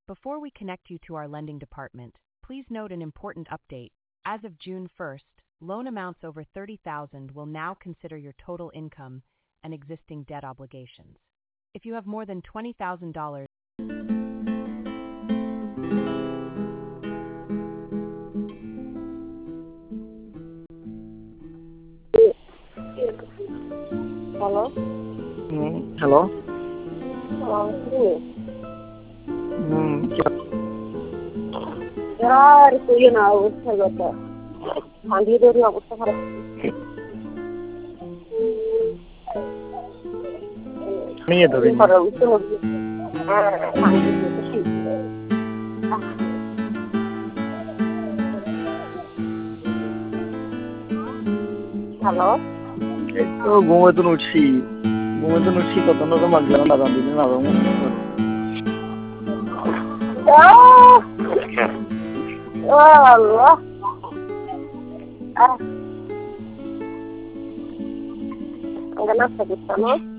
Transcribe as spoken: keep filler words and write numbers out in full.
Before we connect you to our lending department, please note an important update. As of June first, loan amounts over thirty thousand dollars will now consider your total income and existing debt obligations. If you have more than twenty thousand dollars, Hello? Mm, hello? Hello, who? Mm, yeah. Yaar, कोई ना हो उसका बता. हाँ जी दो ना उसका खरा. नहीं है थोड़ी खरा उसको हो गया. हाँ जी तो ठीक. Hello? तो घूमे तो नुची घूमे तो नुची को तो ना तो मग जाना ना दिन ना रहूँ Ah! Allah. Ah. Ang ganap sa gusto mo?